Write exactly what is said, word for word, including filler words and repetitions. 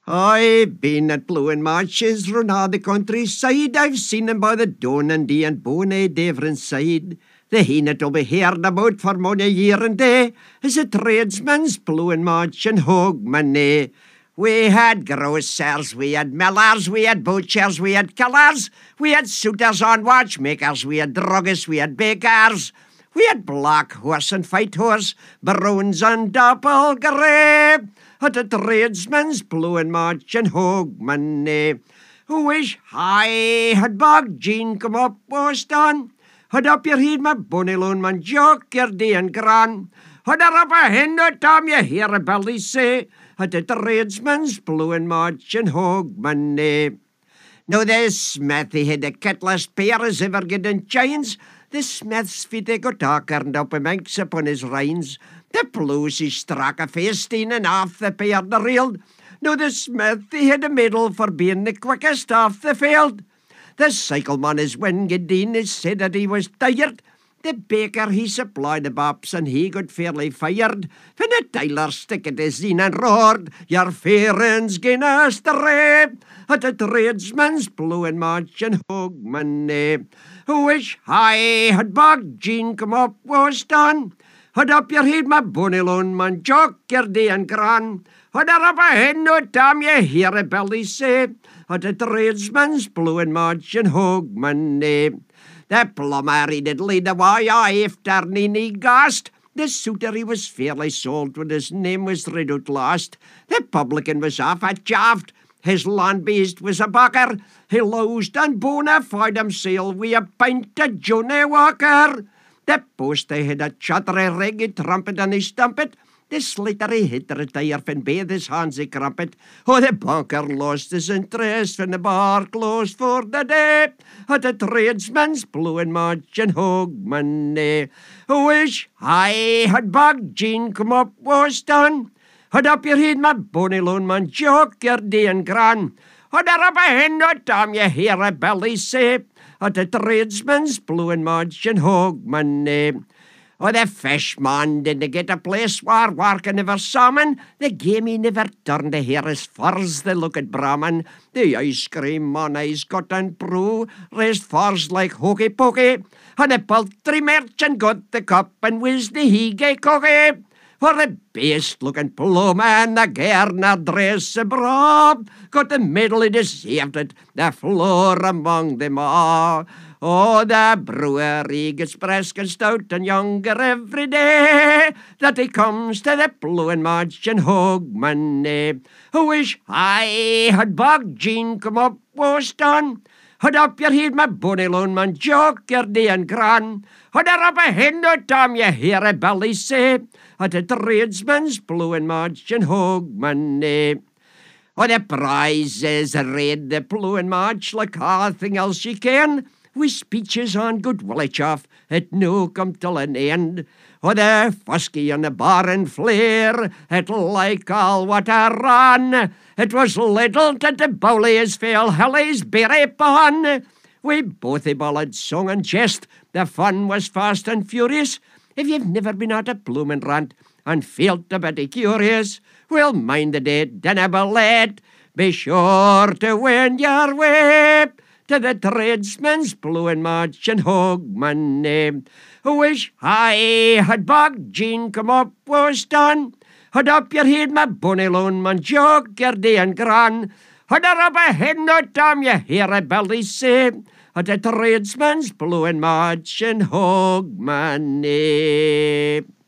I've been at blowing marches round all the countryside. I've seen them by the Donandy and Bonnet Devon side. The heen it will be heard about for mony a year and day, as a tradesman's blowing march and hog money. We had grocers, we had millers, we had butchers, we had killers, we had suitors on watchmakers, we had druggists, we had bakers, we had black horse and fight horse, baroons and dapple grey, at a tradesman's blowing march and hog money. Wish I had Bog Jean come up, was done. Had up your head, my bonny loan man, jock your day and gran. Had her up a hen, no time you hear a belly say, at the tradesman's blowing march and hog money. Now the smith, he had the kittlest pair as ever getting chains. The smith's feet they got darkened up a manx upon his reins. The blows he struck a feasting and off the pair the reeled. Now the smith, he had a medal for being the quickest off the field. The cycleman, as when Gedeen, he said that he was tired. The baker, he supplied the bops, and he got fairly fired. When the tailor stick at his in and roared, your fairings gain astray, at the tradesman's blowing march and hog money. Wish I had Bog Jean come up, was done. Had up your head, my bonny loan man, jock your day and gran. Had her up a head, no time you hear a belly say, at the tradesman's blowing march and hog money. The plumber, he did lead the way after Nini Gast. The suitor, he was fairly sold when his name was read out last. The publican was off at shaft. His land beast was a bucker. He loused and bona fide himself wi' a pint of Johnny Walker. The post, they had a chattery reggae trumpet and he stumpet. The slittery hit retire from both his hands he crumpet. Oh, the bunker lost his interest when the bar closed for the day. At the tradesman's blowing march and hog money. Wish I had Bog Jean come up, was done. Had up your head, my bonny loan man, jock your day and gran. Had her up a hen, no time you hear a belly say, at the tradesman's blowing march and hog money. Oh, the fishman didn't get a place where work never salmon. The gamey never turned to hear his furs, they look at Brahman. The ice cream man he's got and brew, raised furs like hokey pokey. And the poultry merchant got the cup and whizzed the hee-gay cookie. For the best-looking plowman, the gardener dress abroad, got the medal he deserved it, the floor among them all. Oh, the brewer, he gets brisk and stout and younger every day, that he comes to the blowing march and hog money. Wish I had Bog Jean come up, was done. Had up your head, my bonny loan man, jock your day and gran. Had her up a hen, no time you hear a belly say, at a tradesman's blowing march and hog money. Oh, the prizes read the blowing march like anything else you can, with speeches on good Willichoff, it no come till an end. Oh, the fusky and the bar and flare, it like all what I ran. It was little that the bowlies fell Helly's berry pon. We both the ballad sung and jest, the fun was fast and furious. If you've never been at a bloomin' rant and felt a bit curious, well, mind the day, dinna be late. Be sure to win your way to the tradesman's blowing march and hog money. Wish I had Bog Jean come up, was done. Had up your head, my bonny loan man, jock your day and gran. Had her up a head, no time you hear a belly say, at the tradesman's blowing march and hog money.